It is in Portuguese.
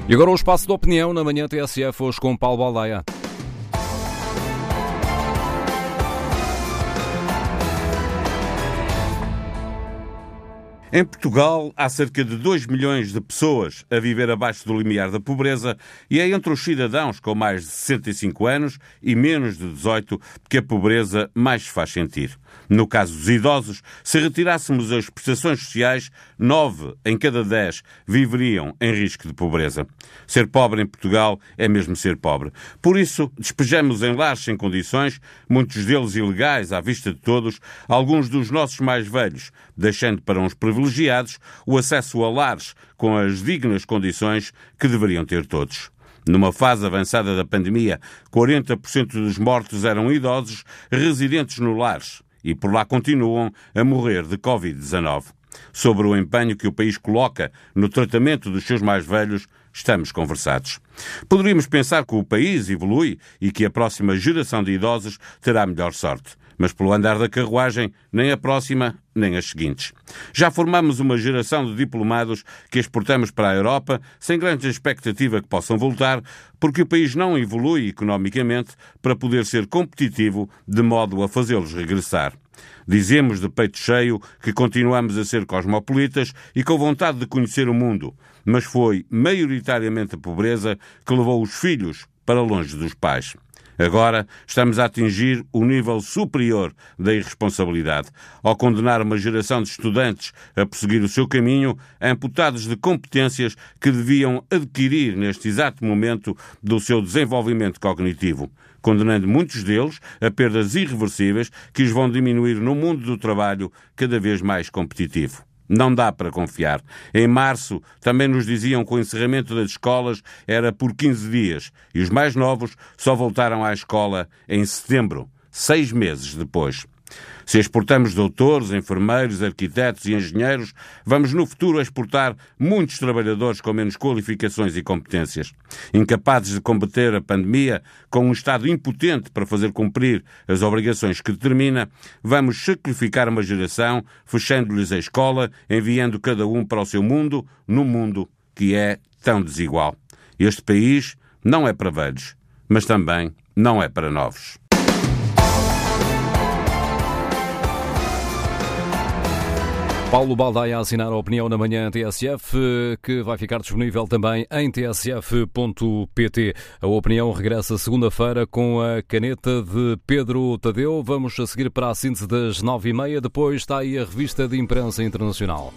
E agora o espaço de opinião na manhã TSF, hoje com Paulo Baldaia. Em Portugal, há cerca de 2 milhões de pessoas a viver abaixo do limiar da pobreza e é entre os cidadãos com mais de 65 anos e menos de 18 que a pobreza mais se faz sentir. No caso dos idosos, se retirássemos as prestações sociais, 9 em cada 10 viveriam em risco de pobreza. Ser pobre em Portugal é mesmo ser pobre. Por isso, despejamos em lares sem condições, muitos deles ilegais à vista de todos, alguns dos nossos mais velhos, deixando para uns privilegiados o acesso a lares com as dignas condições que deveriam ter todos. Numa fase avançada da pandemia, 40% dos mortos eram idosos residentes no lares e por lá continuam a morrer de Covid-19. Sobre o empenho que o país coloca no tratamento dos seus mais velhos, estamos conversados. Poderíamos pensar que o país evolui e que a próxima geração de idosos terá melhor sorte. Mas pelo andar da carruagem, nem a próxima, nem as seguintes. Já formamos uma geração de diplomados que exportamos para a Europa sem grande expectativa que possam voltar, porque o país não evolui economicamente para poder ser competitivo de modo a fazê-los regressar. Dizemos de peito cheio que continuamos a ser cosmopolitas e com vontade de conhecer o mundo, mas foi maioritariamente a pobreza que levou os filhos para longe dos pais. Agora estamos a atingir o nível superior da irresponsabilidade, ao condenar uma geração de estudantes a prosseguir o seu caminho, amputados de competências que deviam adquirir neste exato momento do seu desenvolvimento cognitivo, condenando muitos deles a perdas irreversíveis que os vão diminuir no mundo do trabalho cada vez mais competitivo. Não dá para confiar. Em março também nos diziam que o encerramento das escolas era por 15 dias e os mais novos só voltaram à escola em setembro, 6 meses depois. Se exportamos doutores, enfermeiros, arquitetos e engenheiros, vamos no futuro exportar muitos trabalhadores com menos qualificações e competências. Incapazes de combater a pandemia, com um Estado impotente para fazer cumprir as obrigações que determina, vamos sacrificar uma geração, fechando-lhes a escola, enviando cada um para o seu mundo, num mundo que é tão desigual. Este país não é para velhos, mas também não é para novos. Paulo Baldaia a assinar a opinião na manhã TSF, que vai ficar disponível também em tsf.pt. A opinião regressa segunda-feira com a caneta de Pedro Tadeu. Vamos a seguir para a síntese das 9h30. Depois está aí a revista de imprensa internacional.